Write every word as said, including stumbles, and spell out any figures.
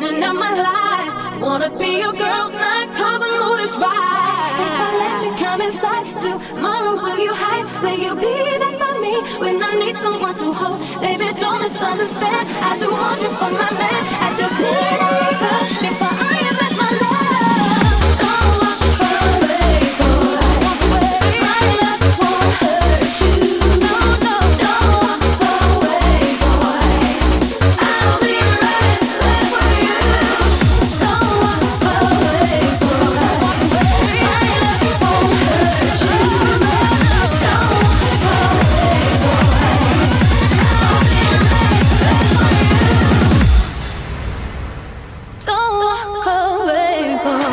and out my life. Wanna be your girl night, cause the mood is right. If I let you come inside tomorrow, will you hide? Will you be there for me when I need someone to hold? Baby, don't misunderstand, I do want you for my man. I just need a little before I invest my love. Don't walk away, boy. My love won't hurt you. No, no, don't walk away, boy. I'll be right there for you. Don't walk away, boy. My love won't hurt you. No, no, don't walk away, boy. I'll be right there for you. Don't walk away, boy.